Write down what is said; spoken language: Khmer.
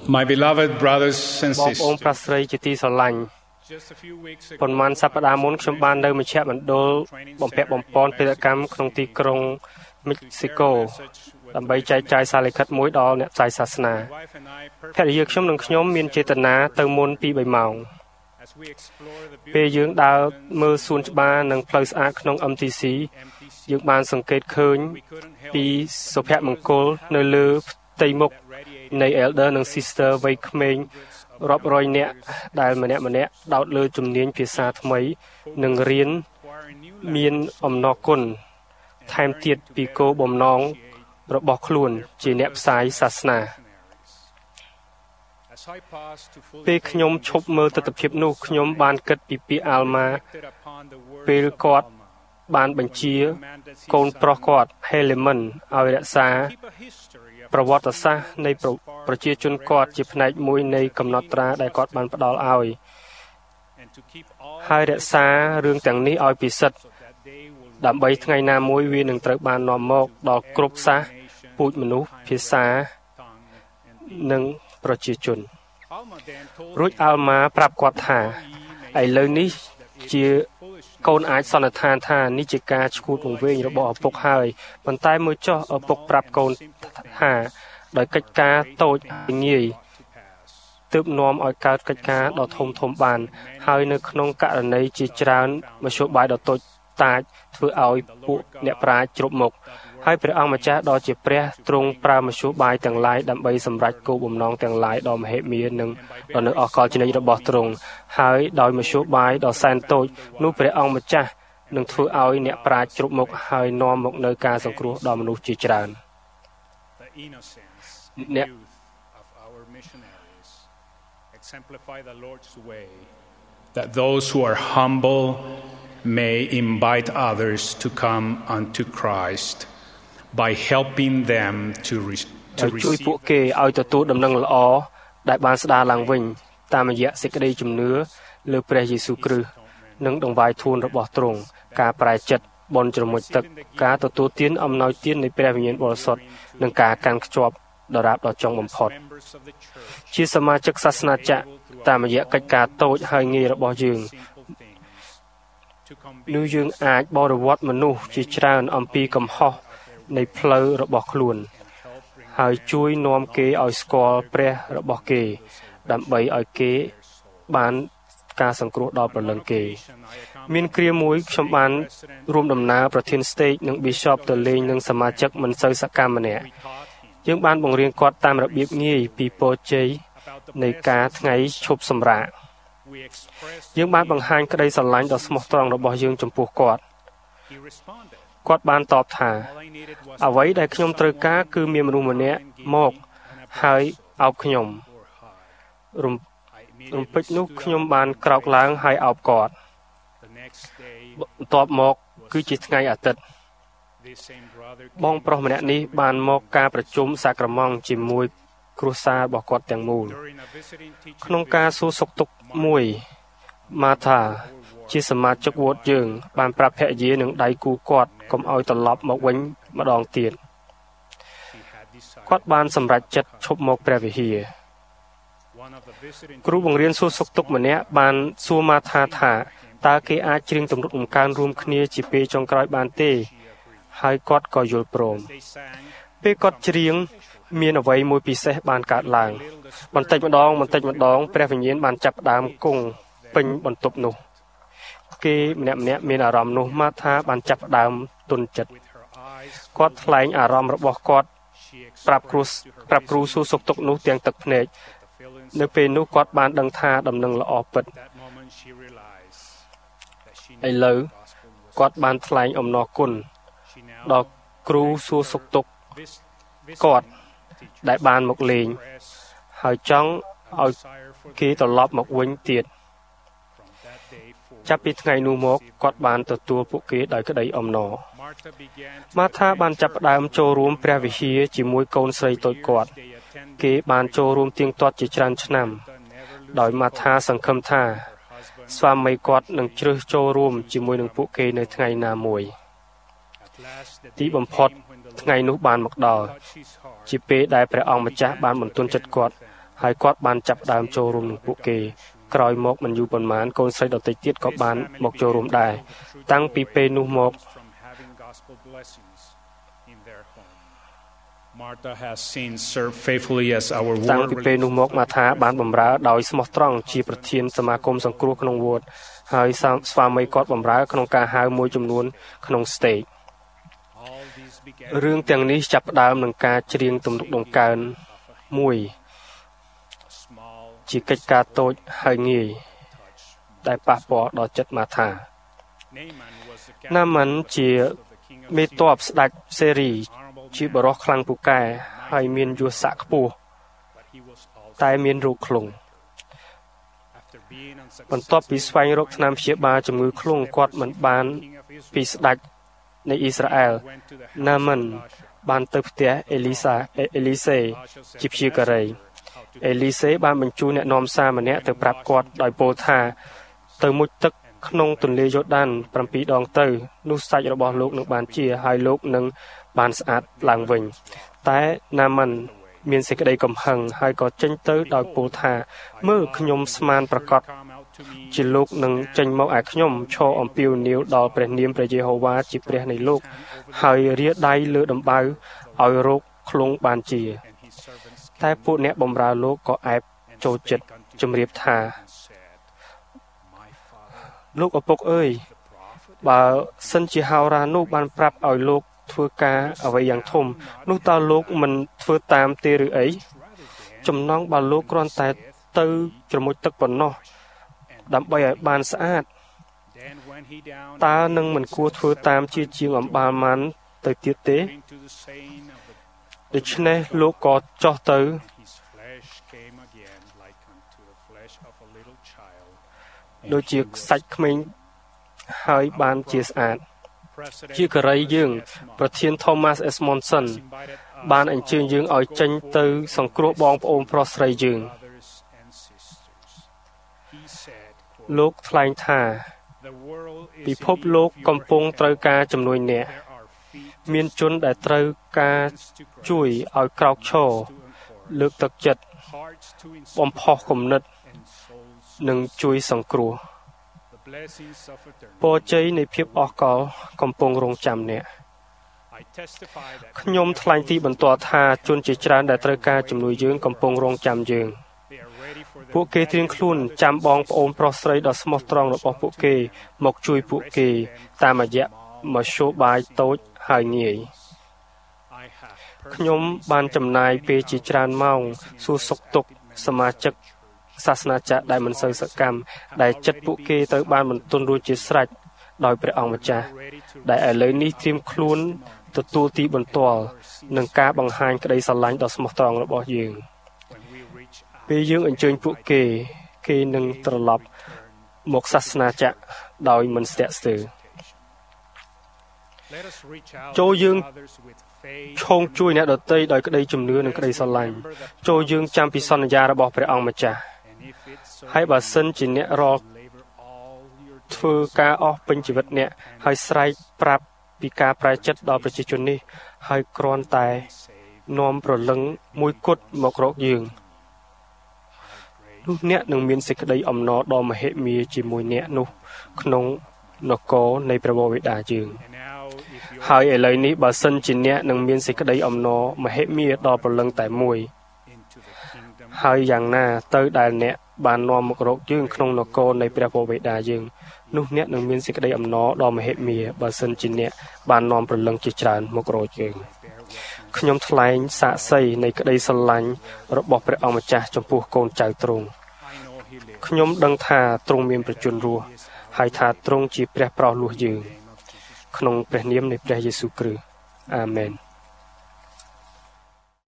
My beloved brothers and បងប្អូន sisters, ប្រុសស្រីជាទីស្រឡាញ់ just a few weeks ប៉ុន្មាន ago, សប្តាហ៍មុនខ្ញុំបាននៅមជ្ឈមណ្ឌលបំពាក់បំពន់ពាណិជ្ជកម្មក្នុងទីក្រុងមិចស៊ីកូដើម្បីចែកចាយសារលិខិតមួយដល់អ្នកផ្សាយសាសនា my wife and I ភរិយាខ្ញុំនិងខ្ញុំមានចេតនាទៅមុនពី3ម៉ោង as we explore the ពេល beauty យើងដើរមើលសួនច្បារនិងផ្លូវស្អាតក្នុង MTC យើងបានសង្កេតឃើញ we couldn't help ពីសុភមង្គលនៅលើផ្ទៃមុខនៃ Elder និង Sister វ័យក្មេងរាប់រយនាក់ដែលម្នាក់ៗដោតលើជំនាញភាសាថ្មីនិងរៀន acquire new មានអំណរគុណថែមទៀតពីគោលបំណងរបស់ខ្លួនជាអ្នកផ្សាយសាសនា as I paused to fully ពេលខ្ញុំឈប់មើលទស្សនភាពនោះខ្ញុំបានគិតពីពាក្យអាល់ម៉ា reflected upon the words ពេល of គាត់ Alma, បានបញ្ជា commanded his កូនប្រុសគាត់ Helaman ឲ្យរក្សា keep a history of ប្រវត្តិសាស្ត្រនៃប្រជាជនគាត់ជាផ្នែកមួយនៃកំណត់ត្រាដែលគាត់បានផ្ដល់ឲ្យ and to keep all ហើយរក្សារឿងទាំងនេះឲ្យពិសិដ្ឋ so that they will ដើម្បីថ្ងៃណាមួយវានឹងត្រូវបាននាំមកដល់គ្រប់សាសពូជមនុស្សភាសា tongue and និងប្រជាជន Alma then told រួចអាល់ម៉ាប្រាប់គាត់ថាឥឡូវនេះជាកូនអាចសន្និដ្ឋានថានេះជាការឈួតវង្វេងរបស់ឪពុកហើយប៉ុន្តែមើលចុះឪពុកប្រាប់កូនថាដោយកិច្ចការតូចងាយទើបនាំឲ្យកើតកិច្ចការដ៏ធំបានហើយនៅក្នុងករណីជាច្រើនមធ្យោបាយដ៏តូចតាចធ្វើឲ្យពួកអ្នកប្រាជ្ញជ្រប់មុខហើយព្រះអង្គម្ចាស់ដ៏ជាព្រះទ្រង់ប្រើមធ្យោបាយទាំងឡាយដើម្បីសម្រេចគោលបំណងទាំងឡាយដ៏មហិមានិងដ៏នៅអកលចនិចរបស់ទ្រង់ហើយដោយមធ្យោបាយដ៏សែនតូចនោះព្រះអង្គម្ចាស់នឹងធ្វើឲ្យអ្នកប្រាជ្ញជ្រប់មុខហើយនាំមកនូវការសង្គ្រោះដល់មនុស្សជាច្រើន the innocence Ne- and youth of our missionaries exemplify the Lord's way that those who are humble may invite others to come unto Christ by helping them to ហើយជួយពួក receive គេឲ្យទទួលដំណឹងល្អដែលបានស្ដារឡើងវិញតាមរយៈសេចក្តីជំនឿលើព្រះយេស៊ូវគ្រីស្ទនិងដង្វាយធូនរបស់ទ្រង់ការប្រែចិត្តបន់ជ្រមុជទឹកការទទួលទានអំណោយទាននៃព្រះវិញ្ញាណបរិសុទ្ធនិងការកាន់ខ្ជាប់ដរាបដល់ចុងបំផុត members of the church ជាសមាជិកសាសនាចក្រតាមរយៈកិច្ចការតូចហើយងាយរបស់យើង simple things to នោះ convince យើងអាចបរិវត្តមនុស្សជាច្រើនអំពីកំហុសនៃផ្លូវរបស់ខ្លួនហើយជួយនាំគេឲ្យស្គាល់ព្រះរបស់គេដើម្បីឲ្យគេបានការសង្គ្រោះដល់ព្រលឹងគេ មានគ្រាមួយខ្ញុំបានរួមដំណើរប្រធាន stage និង bishop ទៅលេងនឹងសមាជិកមិនសូវសកម្មម្នាក់យើងបានបង្រៀនគាត់តាមរបៀបងាយពីពរជ័យនៃការថ្ងៃឈប់សម្រាក we expressed យើងបានបង្ហាញក្តីស្រឡាញ់ដ៏ស្មោះត្រង់របស់យើងចំពោះគាត់ he responded គាត់បានតបថា all I needed was អ្វីដែលខ្ញុំត្រូវការគឺមានមនុស្សម្នាក់មកហើយអោបខ្ញុំ or high រំ I រំ immediately ពេចនោះ stood ខ្ញុំ up. បានក្រោកឡើងហើយអោបគាត់ The next day បន្ទាប់មកគឺជាថ្ងៃអាទិត្យ this same brother បងប្រុសម្នាក់នេះបានមកការប្រជុំសាក្រមង្គជាមួយគ្រួសាររបស់គាត់ទាំងមូល during a visiting teaching ក្នុងការសួរសុខទុក្ខមួយម៉ាថាជាសមាជិកវត្តយើងបានប្រាប់ភរិយានិងដៃគូគាត់កុំឲ្យត្រឡប់មកវិញម្ដងទៀត he had decided គាត់បានសម្រេចចិត្តឈប់មកព្រះវិហារ one of the visiting គ្រូបង្រៀនសួរសុខទុក្ខម្នាក់បានសួរម៉ាថាថាតើគេអាចច្រៀងទម្រង់បង្កើនរួមគ្នាជាពេលចុងក្រោយបានទេហើយគាត់ក៏យល់ព្រម they sang ពេលគាត់ច្រៀងមានអ្វីមួយពិសេសបានកើតឡើង little the បន្តិចម្ដងព្រះវិញ្ញាណបានចាប់ផ្ដើមគង់ពេញបន្ទប់នោះគេម្នាក់ៗមានអារម្មណ៍នោះម៉ាថាបានចាប់ផ្ដើមទន់ចិត្ត with her eyes គាត់ថ្លែងអារម្មណ៍របស់គាត់ she ប្រាប់គ្រូ expressed to her ប្រាប់គ្រូសួរសុខទុក្ខនោះទាំងទឹកភ្នែក the feelings នៅពេលនោះគាត់បានដឹងថាដំណឹងល្អពិត that moment she realized that she ឥ knew ឡូវ the gospel was គាត់បានថ្លែងអំណរគុណ she now ដល់គ្រូសួរសុខទុក្ខ visiting គាត់ teacher ដែលបានមកលេង press ហើយចង់ឲ្យ desire for គេត្រឡប់មកវិញទៀត from that day forward ចាប់ពីថ្ងៃនោះមកគាត់បានទទួលពួកគេដោយក្តីអំណរ Martha began to ម៉ាថាបានចាប់ផ្ដើមចូលរួមព្រះវិហារជាមួយកូនស្រីតូចគាត់ they attended គេបានចូលរួមទៀងទាត់ជាច្រើនឆ្នាំ never ដោយម៉ាថាសង្ឃឹមថា husband ស្វាមីគាត់នឹងជ្រើសចូលរួមជាមួយនឹងពួកគេនៅថ្ងៃណាមួយ at last the ទី day បំផុត came when the ថ្ងៃនោះបានមកដល់ touched his heart ជាពេលដែលព្រះអង្គម្ចាស់បានបន្ទន់ចិត្តគាត់ហើយគាត់បានចាប់ដើមចូលរួមនឹងពួកគេក្រោយមកមិនយូរប៉ុន្មានកូនស្រីដទៃទៀតក៏បានមកចូលរួមដែរតាំងពីពេលនោះមក Martha has seen served faithfully as our តាំង ward ពីពេលនោះមកម៉ាថាបានបម្រើដោយស្មោះត្រង់ជាប្រធានសមាគមសង្គ្រោះក្នុងវត្តហើយស្វាមីគាត់បម្រើក្នុងការហៅមួយចំនួនក្នុង stage រឿងទាំងនេះចាប់ផ្ដើមនឹងការច្រៀងទំនុកដង្កើងមួយជាកិច្ចការតូចហើយងាយដែលប៉ះពាល់ដល់ចិត្តម៉ាថាណាម៉ាន់ជាមេទ័ពស្ដេចសេរីជាបរិសុទ្ធខ្លាំងពូកែហើយមានយសស័ក្តិខ្ពស់តែមានរោគឃ្លុងបន្ទាប់ពីស្វែងរកថ្នាំព្យាបាលជំងឺឃ្លុងគាត់មិនបានពីស្ដេចនៃអ៊ីស្រាអែលណាម៉ាន់បានទៅផ្ទះអេលីសេជាព្យាការីអេលីសេបានបញ្ជូនអ្នកនាំសារម្នាក់ទៅប្រាប់គាត់ដោយពោលថាទៅមុជទឹកក្នុងទន្លេយ៉ូដាន7 ដងទៅនោះសាច់របស់លោកនឹងបានជាហើយលោកនឹងបានស្អាតឡើងវិញតែណាម៉ាន់មានសេចក្តីកំហឹងហើយក៏ចេញទៅដោយពោលថាមើលខ្ញុំស្មានប្រកាសជាលោកនឹងចេញមកឯខ្ញុំឈរអំពាវនាវដល់ព្រះនាមព្រះយេហូវ៉ាជាព្រះនៃលោកហើយរាដៃលើដំបៅឲ្យរោគឃ្លុងបានជាតែពួកអ្នកបម្រើលោកក៏អែបចូលចិត្តជំរាបថាលោកឪពុកអើយបើសិនជាហោរានោះបានប្រាប់ឲ្យលោកធ្វើការអ្វីយ៉ាងធំនោះតើលោកមិនធ្វើតាមទេឬអីចំណងបើលោកគ្រាន់តែទៅច្រមុជទឹកប៉ុណ្ណោះដើម្បីឲ្យបានស្អាតតើនឹងមិនគួរធ្វើតាមជាងអំបាលម៉ាន់ទៅទៀតទេដូច្នេះលោកក៏ចុះទៅដូចជាសាច់ក្មេងហើយបានជាស្អាតជាករីយើងប្រធាន Thomas S. Monson បានអញ្ជើញយើងឲ្យចេញទៅសង្គ្រោះបងប្អូនប្រុសស្រីយើងលោកថ្លែងថាពិភពលោកកំពុងត្រូវការជំនួយអ្នកមានជនដែលត្រូវការជួយឲ្យក្រោកឈរលើកទឹកចិត្តបំផុសគំនិតនិងជួយសង្គ្រោះពរជ័យនៃភាពអស់កលកំពុងរងចាំអ្នកខ្ញុំថ្លែងទីបន្ទាល់ថាជនជាច្រើនដែលត្រូវការជំនួយយើងកំពុងរងចាំយើងពួកគេត្រៀមខ្លួនចាំបងប្អូនប្រុសស្រីដ៏ស្មោះត្រង់របស់ពួកគេមកជួយពួកគេតាមរយៈមធ្យោបាយតូចហើយងាយខ្ញុំបានចំណាយពេលជាច្រើនម៉ោងសួរសុខទុក្ខសមាជិកសាសនាចាស់ដែលមិនសូវសកម្មដែលចិត្តពួកគេត្រូវបានបន្ទន់រួចជាស្រេចដោយព្រះអង្គម្ចាស់ដែលឥឡូវនេះត្រៀមខ្លួនទទួលទីបន្ទាល់នឹងការបង្ហាញក្តីស្រឡាញ់ដ៏ស្មោះត្រង់របស់យើងពេលយើងអញ្ជើញពួកគេនឹងត្រឡប់មកសាសនាចាស់ដោយមិនស្ទាក់ស្ទើរចូលយើងឈោងជួយអ្នកដទៃដោយក្តីជំនឿនិងក្តីស្រឡាញ់ចូលយើងចាំពីសន្យារបស់ព្រះអង្គម្ចាស់ហើយបើសិនជាអ្នករកធ្វើការអស់ពេញជីវិតអ្នកហើយស្រែកប្រាប់ពីការប្រែចិត្តដល់ប្រជាជននេះហើយគ្រាន់តែនាំប្រលឹងមួយគត់មករកយើងនោះអ្នកនឹងមានសេចក្តីអំណរដ៏មហិមាជាមួយអ្នកនោះក្នុងនគរនៃព្រះបិតាយើងហើយឥឡូវនេះបើសិនជាអ្នកនឹងមានសេចក្តីអំណរមហិមាដល់ប្រលឹងតែមួយហើយយ៉ាងណាទៅដែលអ្នកបាននាំមករកយើងក្នុងនគរនៃព្រះបិតាយើងនោះអ្នកនឹងមានសេចក្តីអំណរដ៏មហិមាបើសិនជាអ្នកបាននាំប្រលឹងជាច្រើនមករកយើងខ្ញុំថ្លែងសាក្សីនៃក្តីស្រឡាញ់របស់ព្រះអង្គម្ចាស់ចំពោះកូនចៅទ្រង់ខ្ញុំដឹងថាទ្រង់មានប្រជញ្ញរស់ហើយថាទ្រង់ជាព្រះប្រោសលោះយើងក្នុងព្រះនាមនៃព្រះយេស៊ូវគ្រីស្ទអាមែន